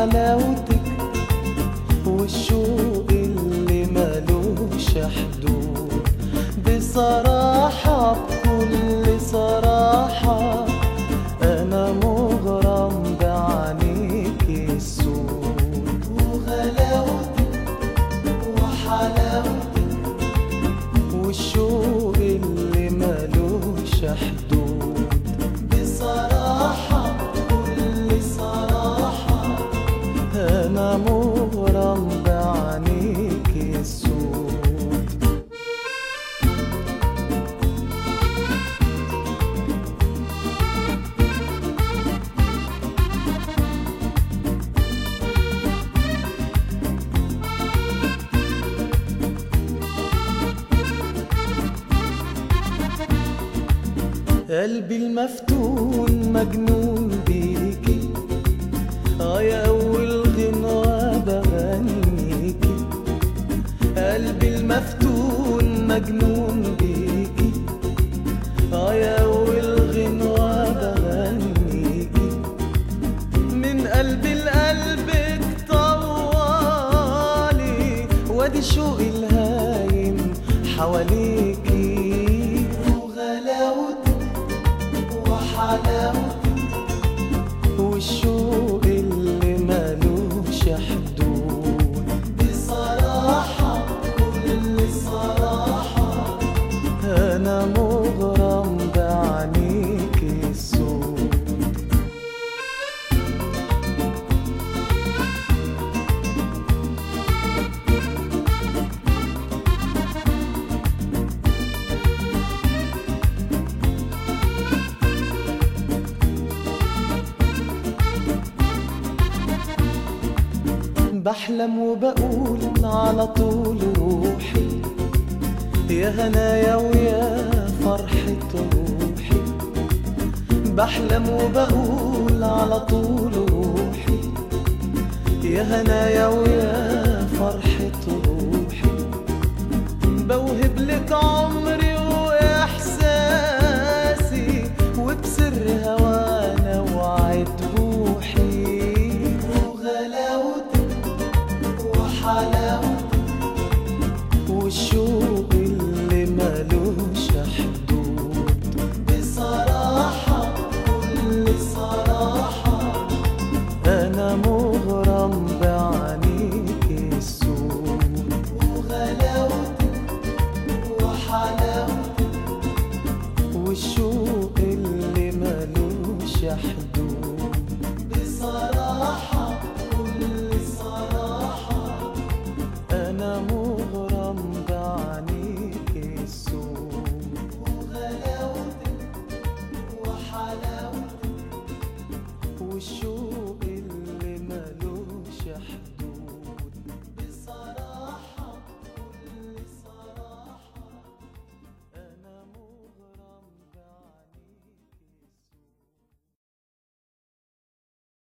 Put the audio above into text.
وحلاوتك والشوق اللي ملوش حدود. بصراحة بكل صراحة أنا مغرم بعينيك السود، وغلاوتك وحلاوتك والشوق اللي ملوش حدود. بصراحة بكل صراحة أنا مغرم بعينيك السود. قلبي المفتون مجنون بيكي، يا أول غنوة بغنيكي. قلبي المفتون مجنون بيكي، يا أول غنوة بغنيكي. من قلبي لقلبك طوالي، وادي شوقي الهايم حواليكي. وغلاوتك وحلاوتك والشوق اللي ملوش حدود. بصراحة بكل صراحة أنا مغرم بعينيك السود. بحلم وبقول على طول روحي، يا هنايا ويا فرحة روحي. بحلم وبقول على طول روحي، يا هنايا ويا فرحة روحي. بوهب لك عمري